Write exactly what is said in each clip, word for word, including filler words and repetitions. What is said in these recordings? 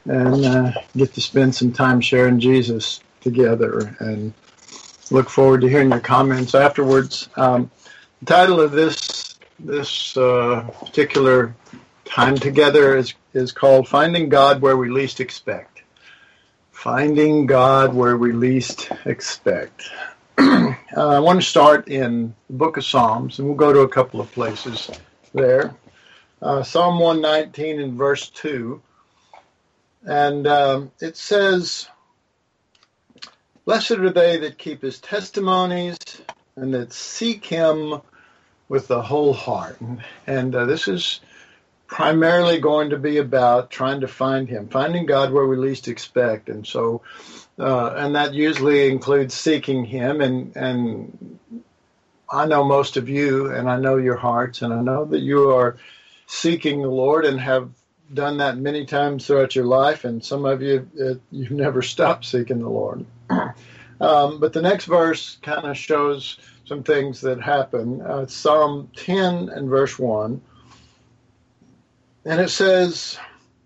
and uh, get to spend some time sharing Jesus together. And look forward to hearing your comments afterwards. Um, the title of this this uh, particular time together is is called "Finding God Where We Least Expect." Finding God where we least expect. uh, I want to start in the book of Psalms, and we'll go to a couple of places there. Uh, Psalm one nineteen and verse two. And um, it says, "Blessed are they that keep his testimonies and that seek him with the whole heart." And, and uh, this is primarily going to be about trying to find him, finding God where we least expect. And so, uh, and that usually includes seeking him. And, and I know most of you, and I know your hearts, and I know that you are seeking the Lord and have done that many times throughout your life. And some of you, it, you've never stopped seeking the Lord. um, but the next verse kind of shows some things that happen. Uh, Psalm ten and verse one. And it says,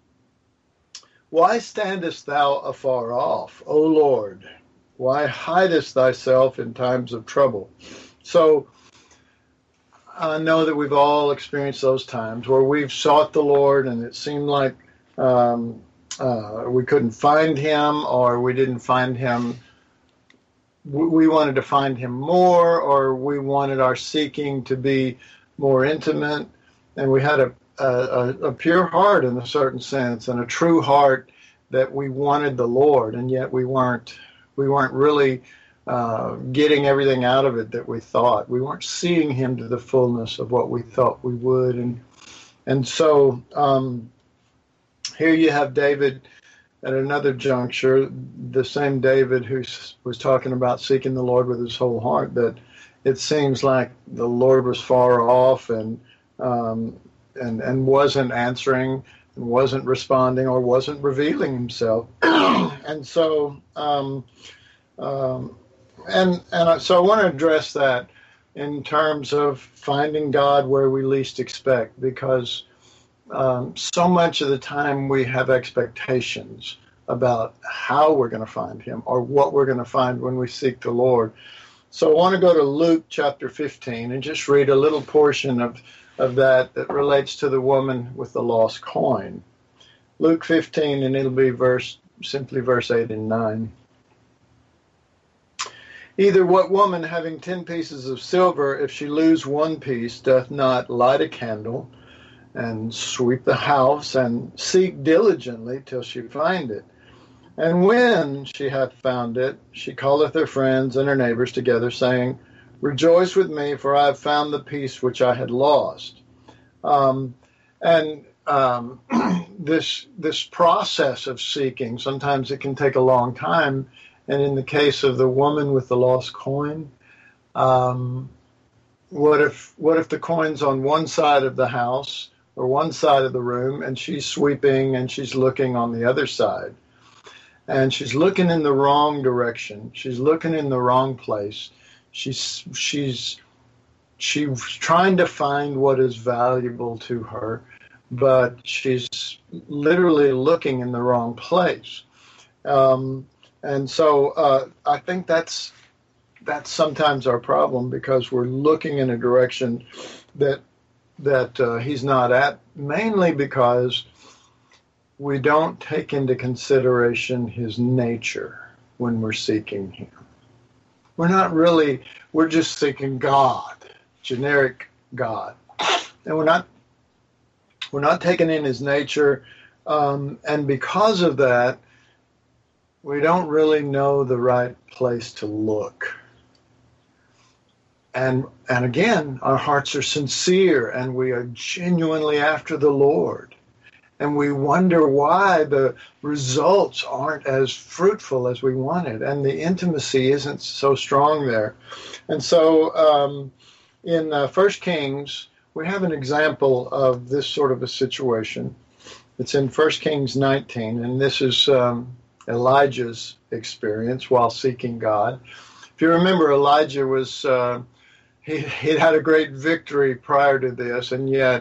"Why standest thou afar off, O Lord? Why hidest thyself in times of trouble?" So I know that we've all experienced those times where we've sought the Lord and it seemed like um, uh, we couldn't find him, or we didn't find him. We wanted to find him more, or we wanted our seeking to be more intimate, and we had a A, a pure heart in a certain sense, and a true heart that we wanted the Lord, and yet we weren't we weren't really uh, getting everything out of it that we thought. We weren't seeing him to the fullness of what we thought we would, and and so um, here you have David at another juncture, the same David who was talking about seeking the Lord with his whole heart. That it seems like the Lord was far off, and um, And, and wasn't answering, and wasn't responding, or wasn't revealing himself. and so, um, um, and and so I want to address that in terms of finding God where we least expect, because um, so much of the time we have expectations about how we're going to find him, or what we're going to find when we seek the Lord. So I want to go to Luke chapter fifteen and just read a little portion of of that that relates to the woman with the lost coin. Luke fifteen, and it'll be verse simply verse eight and nine. "Either what woman, having ten pieces of silver, if she lose one piece, doth not light a candle, and sweep the house, and seek diligently till she find it? And when she hath found it, she calleth her friends and her neighbors together, saying, Rejoice with me, for I have found the piece which I had lost." Um, and um, this this process of seeking, sometimes it can take a long time. And in the case of the woman with the lost coin, um, what if what if the coin's on one side of the house or one side of the room, and she's sweeping and she's looking on the other side, and she's looking in the wrong direction, she's looking in the wrong place. She's she's she's trying to find what is valuable to her, but she's literally looking in the wrong place. Um, and so uh, I think that's that's sometimes our problem, because we're looking in a direction that that uh, he's not at, mainly because we don't take into consideration his nature when we're seeking him. We're not really, we're just seeking God, generic God. And we're not we're not taking in his nature. Um, and because of that, we don't really know the right place to look. And and again, our hearts are sincere, and we are genuinely after the Lord. And we wonder why the results aren't as fruitful as we wanted, and the intimacy isn't so strong there. And so um, in uh, First Kings, we have an example of this sort of a situation. It's in First Kings nineteen, and this is um, Elijah's experience while seeking God. If you remember, Elijah was, uh, he, he'd had a great victory prior to this, and yet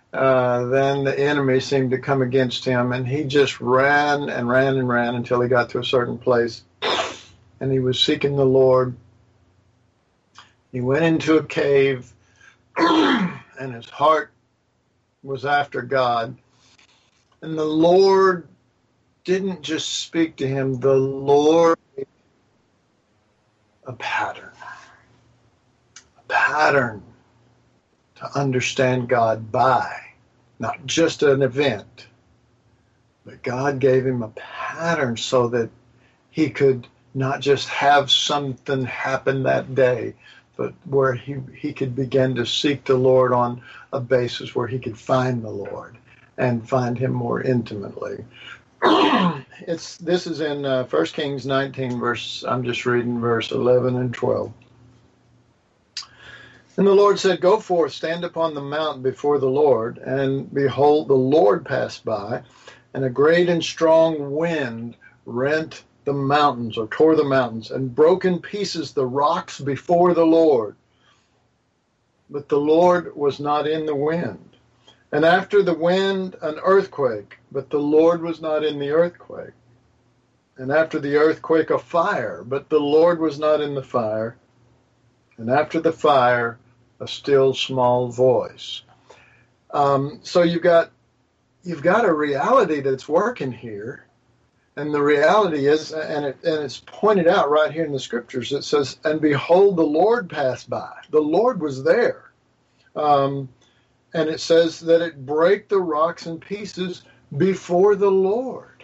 uh, then the enemy seemed to come against him, and he just ran and ran and ran until he got to a certain place, and he was seeking the Lord. He went into a cave, and his heart was after God. And the Lord didn't just speak to him, the Lord gave a pattern. A pattern to understand God by. Not just an event, but God gave him a pattern so that he could not just have something happen that day, but where he, he could begin to seek the Lord on a basis where he could find the Lord and find him more intimately. It's this is in uh, First Kings nineteen, verse, I'm just reading verse eleven and twelve. And the Lord said, "Go forth, stand upon the mountain before the Lord, and behold, the Lord passed by, and a great and strong wind rent the mountains, or tore the mountains, and broke in pieces the rocks before the Lord. But the Lord was not in the wind. And after the wind, an earthquake, but the Lord was not in the earthquake. And after the earthquake, a fire, but the Lord was not in the fire. And after the fire, a still small voice." Um, so you've got you've got a reality that's working here. And the reality is, and, it, and it's pointed out right here in the scriptures, it says, "And behold, the Lord passed by." The Lord was there. Um, and it says that it brake the rocks in pieces before the Lord.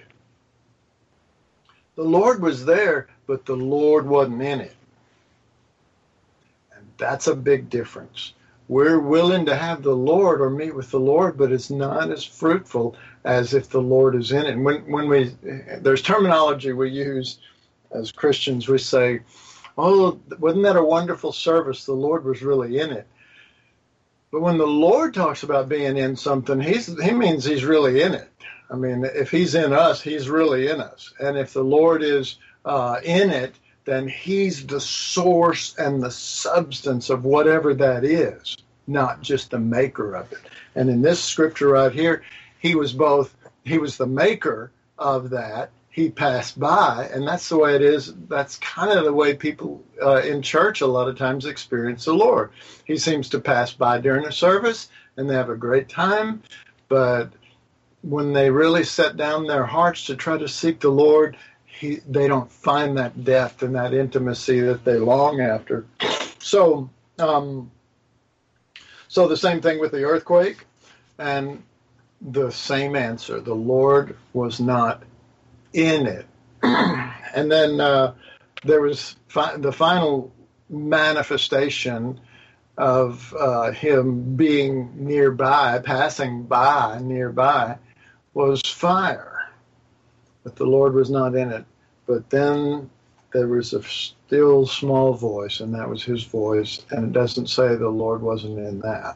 The Lord was there, but the Lord wasn't in it. And that's a big difference. We're willing to have the Lord or meet with the Lord, but it's not as fruitful as if the Lord is in it. And when, when we, there's terminology we use as Christians, we say, "Oh, wasn't that a wonderful service? The Lord was really in it." But when the Lord talks about being in something, he's, he means he's really in it. I mean, if he's in us, he's really in us. And if the Lord is uh, in it, then he's the source and the substance of whatever that is, not just the maker of it. And in this scripture right here, he was both, he was the maker of that. He passed by, and that's the way it is. That's kind of the way people uh, in church a lot of times experience the Lord. He seems to pass by during a service, and they have a great time, but when they really set down their hearts to try to seek the Lord, he, they don't find that depth and that intimacy that they long after. So, um, so the same thing with the earthquake, and the same answer. The Lord was not in it. And then uh, there was fi- the final manifestation of uh, him being nearby, passing by nearby, was fire. But the Lord was not in it. But then there was a still small voice, and that was his voice, and it doesn't say the Lord wasn't in that.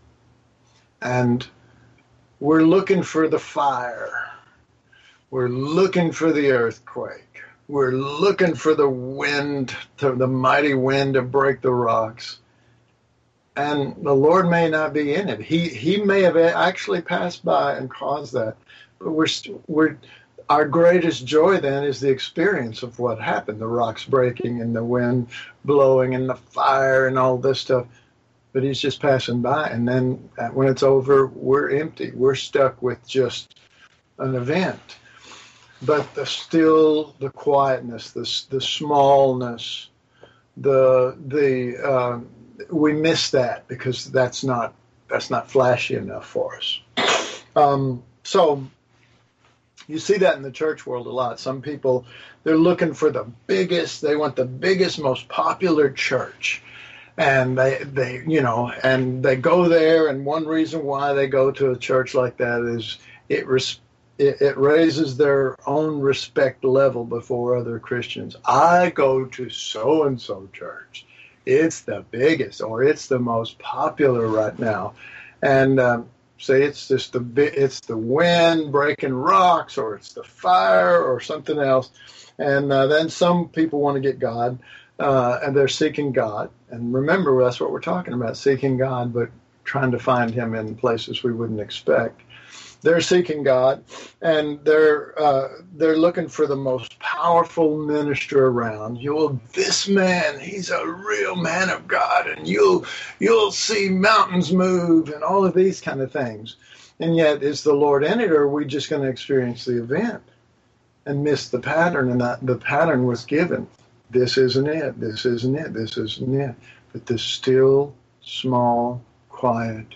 And we're looking for the fire. We're looking for the earthquake. We're looking for the wind, to, the mighty wind to break the rocks. And the Lord may not be in it. He he may have actually passed by and caused that. But we're we're our greatest joy then is the experience of what happened, the rocks breaking and the wind blowing and the fire and all this stuff. But he's just passing by, and then when it's over, we're empty. We're stuck with just an event. But the still, the quietness, the the smallness, the the uh, we miss that because that's not that's not flashy enough for us. Um, so you see that in the church world a lot. Some people, they're looking for the biggest. They want the biggest, most popular church. And they, they, you know, and they go there, and one reason why they go to a church like that is it res- it, it raises their own respect level before other Christians. I go to so-and-so church. It's the biggest, or it's the most popular right now. And um, say it's just the it's the wind breaking rocks, or it's the fire, or something else. And uh, then some people want to get God. Uh, and they're seeking God. And remember, that's what we're talking about, seeking God. But trying to find him in places we wouldn't expect. They're seeking God, and they're uh, they're looking for the most powerful minister around. You'll this man, he's a real man of God, and you'll you'll see mountains move and all of these kind of things. And yet, is the Lord in it, or are we just going to experience the event and miss the pattern? And that the pattern was given. This isn't it. This isn't it. This isn't it. But this still, small, quiet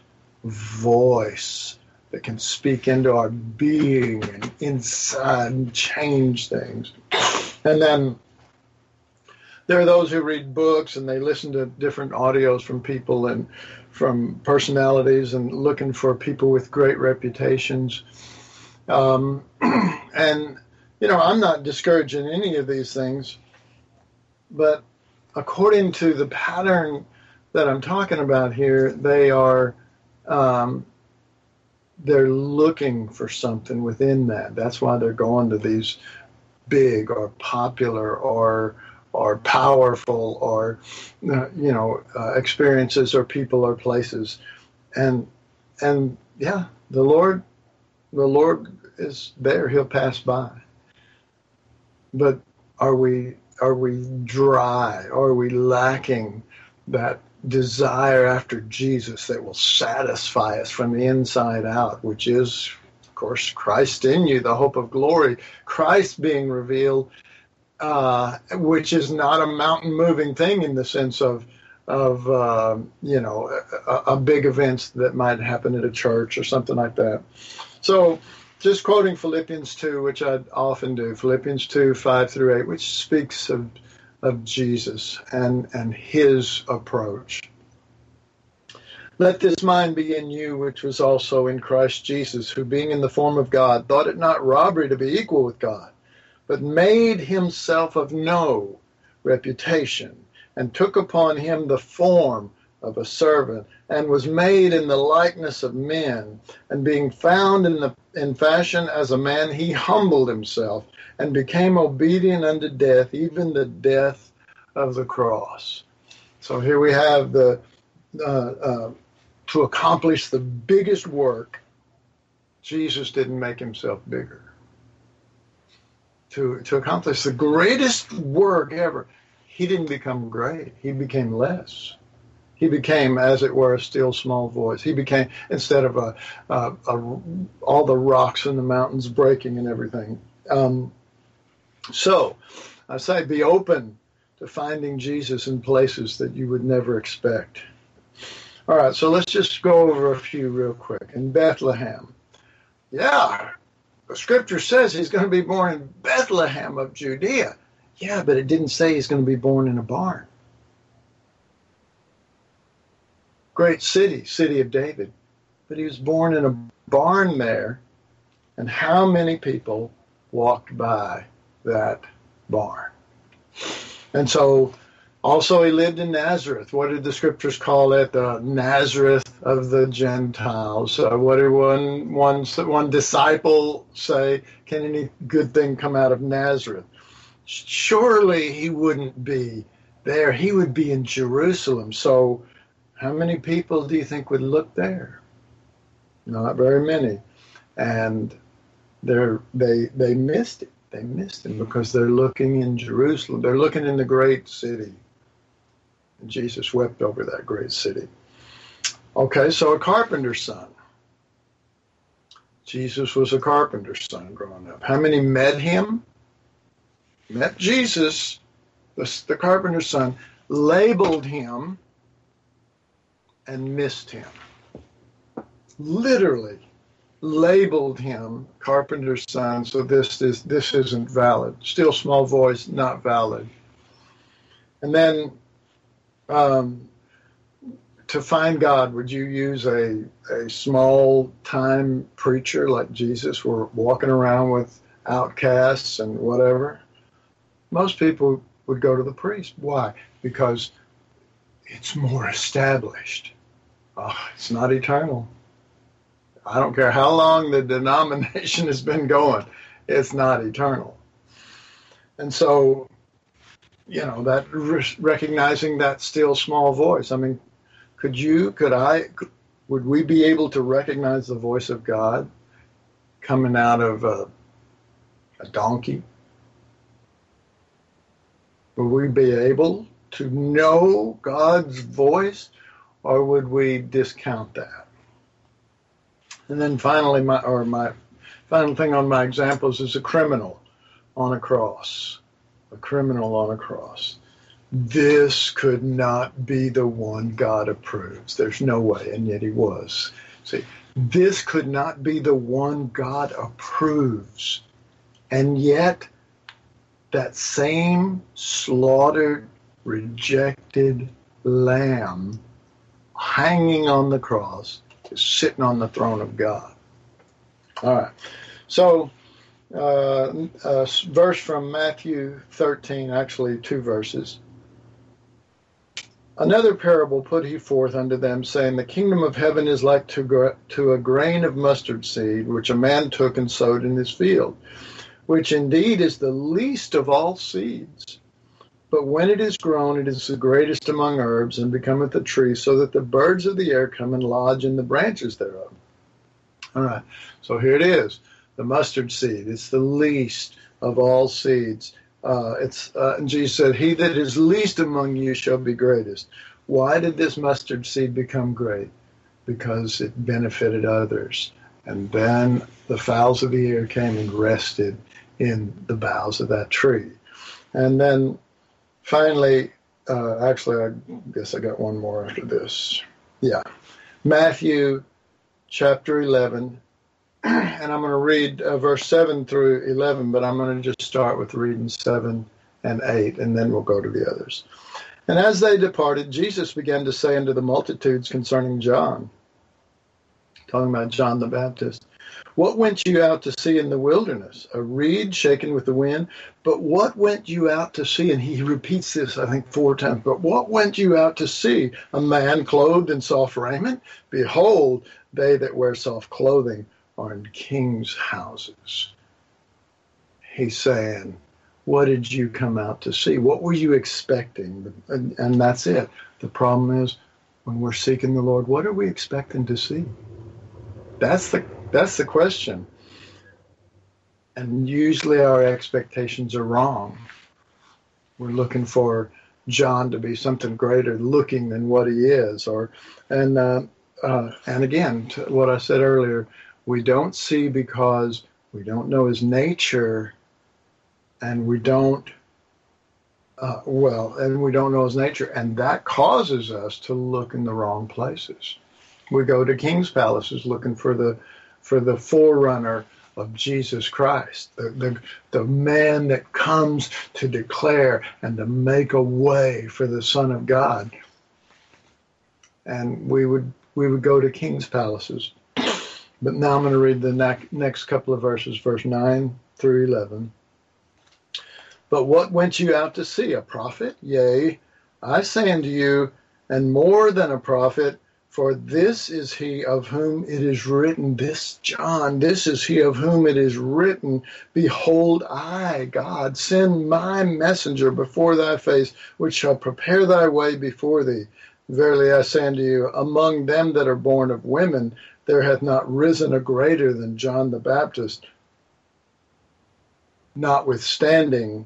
voice that can speak into our being and inside and change things. And then there are those who read books and they listen to different audios from people and from personalities and looking for people with great reputations. Um, and, you know, I'm not discouraging any of these things, but according to the pattern that I'm talking about here, they are... Um, they're looking for something within that. That's why they're going to these big or popular or or powerful or uh, you know uh, experiences or people or places. And and yeah, the Lord the Lord is there. He'll pass by. But are we are we dry? Are we lacking that desire after Jesus that will satisfy us from the inside out, which is, of course, Christ in you, the hope of glory, Christ being revealed, uh, which is not a mountain-moving thing in the sense of, of uh, you know, a, a big events that might happen at a church or something like that. So just quoting Philippians two, which I often do, Philippians two, five through eight, which speaks of of Jesus and, and his approach. Let this mind be in you, which was also in Christ Jesus, who being in the form of God, thought it not robbery to be equal with God, but made himself of no reputation, and took upon him the form of a servant, and was made in the likeness of men, and being found in the in fashion as a man, he humbled himself, and became obedient unto death, even the death of the cross. So here we have the uh, uh, to accomplish the biggest work, Jesus didn't make himself bigger. To to accomplish the greatest work ever, he didn't become great. He became less. He became, as it were, a still small voice. He became, instead of a, a, a all the rocks in the mountains breaking and everything. Um, so, I say be open to finding Jesus in places that you would never expect. All right, so let's just go over a few real quick. In Bethlehem, yeah, the scripture says he's going to be born in Bethlehem of Judea. Yeah, but it didn't say he's going to be born in a barn. Great city, city of David. But he was born in a barn there. And how many people walked by that barn? And so, also he lived in Nazareth. What did the scriptures call it? The Nazareth of the Gentiles. Uh, what did one, one, one disciple say? Can any good thing come out of Nazareth? Surely he wouldn't be there. He would be in Jerusalem. So how many people do you think would look there? Not very many. And they're, they they missed it. They missed him because they're looking in Jerusalem. They're looking in the great city. And Jesus wept over that great city. Okay, so a carpenter's son. Jesus was a carpenter's son growing up. How many met him? Met Jesus, the, the carpenter's son, labeled him, and missed him. Literally labeled him carpenter's son, so this is this isn't valid. Still small voice, not valid. And then um, to find God, would you use a a small time preacher like Jesus, were walking around with outcasts and whatever? Most people would go to the priest. Why? Because it's more established. Oh, it's not eternal. I don't care how long the denomination has been going. It's not eternal. And so, you know, that re- recognizing that still small voice. I mean, could you, could I, could, Would we be able to recognize the voice of God coming out of a, a donkey? Would we be able to know God's voice, or would we discount that? And then finally, my or my final thing on my examples is a criminal on a cross. A criminal on a cross. This could not be the one God approves. There's no way, and yet he was. See, this could not be the one God approves. And yet, that same slaughtered, rejected lamb hanging on the cross is sitting on the throne of God. All right. So, uh, a verse from Matthew thirteen, actually two verses. Another parable put he forth unto them, saying, the kingdom of heaven is like to, gra- to a grain of mustard seed, which a man took and sowed in his field, which indeed is the least of all seeds. But when it is grown, it is the greatest among herbs, and becometh a tree, so that the birds of the air come and lodge in the branches thereof. All right, so here it is, the mustard seed. It's the least of all seeds. Uh, it's uh, and Jesus said, he that is least among you shall be greatest. Why did this mustard seed become great? Because it benefited others. And then the fowls of the air came and rested in the boughs of that tree. And then finally, uh, actually, I guess I got one more after this. Yeah. Matthew chapter eleven. And I'm going to read uh, verse seven through eleven, but I'm going to just start with reading seven and eight, and then we'll go to the others. And as they departed, Jesus began to say unto the multitudes concerning John, talking about John the Baptist, what went you out to see in the wilderness? A reed shaken with the wind? But what went you out to see? And he repeats this, I think, four times. But what went you out to see? A man clothed in soft raiment? Behold, they that wear soft clothing are in kings' houses. He's saying, what did you come out to see? What were you expecting? And, and that's it. The problem is, when we're seeking the Lord, what are we expecting to see? That's the that's the question. And usually our expectations are wrong. We're looking for John to be something greater looking than what he is. Or and uh, uh, and again, to what I said earlier, we don't see because we don't know his nature, and we don't, uh, well, and we don't know his nature, and that causes us to look in the wrong places. We go to king's palaces looking for the for the forerunner of Jesus Christ, the, the, the man that comes to declare and to make a way for the Son of God. And we would we would go to king's palaces. But now I'm going to read the ne- next couple of verses, verse nine through eleven. But what went you out to see? A prophet? Yea, I say unto you, and more than a prophet, for this is he of whom it is written, this John, this is he of whom it is written, behold, I, God, send my messenger before thy face, which shall prepare thy way before thee. Verily I say unto you, among them that are born of women, there hath not risen a greater than John the Baptist. Notwithstanding,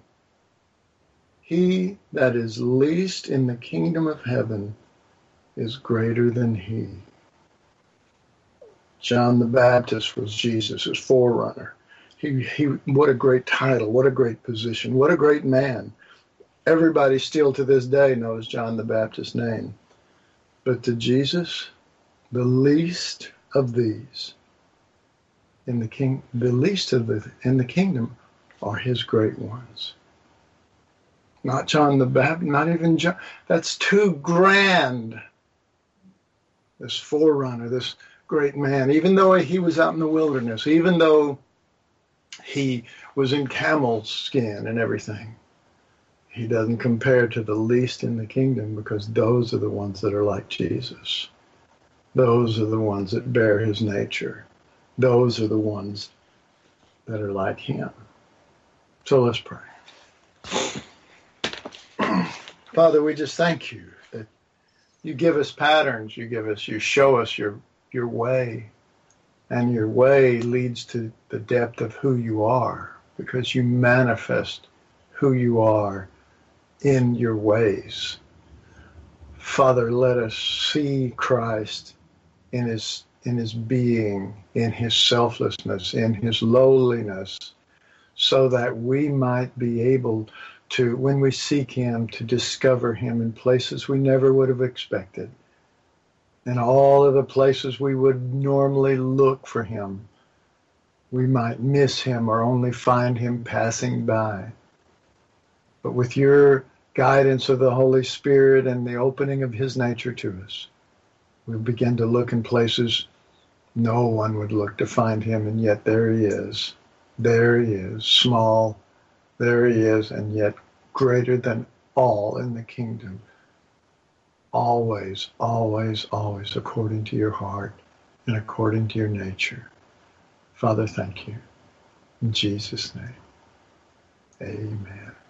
he that is least in the kingdom of heaven is greater than he. John the Baptist was Jesus' forerunner. He, he, what a great title, what a great position, what a great man. Everybody still to this day knows John the Baptist's name. But to Jesus, the least of these in the king, the least of the in the kingdom are his great ones. Not John the Baptist, not even John. That's too grand. This forerunner, this great man, even though he was out in the wilderness, even though he was in camel skin and everything, he doesn't compare to the least in the kingdom, because those are the ones that are like Jesus. Those are the ones that bear his nature. Those are the ones that are like him. So let's pray. Father, we just thank you that you give us patterns, you give us, you show us your your way. And your way leads to the depth of who you are, because you manifest who you are in your ways. Father, let us see Christ in his in his being, in his selflessness, in his lowliness, so that we might be able to, when we seek him, to discover him in places we never would have expected. In all of the places we would normally look for him, we might miss him or only find him passing by. But with your guidance of the Holy Spirit and the opening of his nature to us, we'll begin to look in places no one would look to find him, and yet there he is. There he is, small. There he is, and yet greater than all in the kingdom. Always, always, always according to your heart and according to your nature. Father, thank you. In Jesus' name, amen.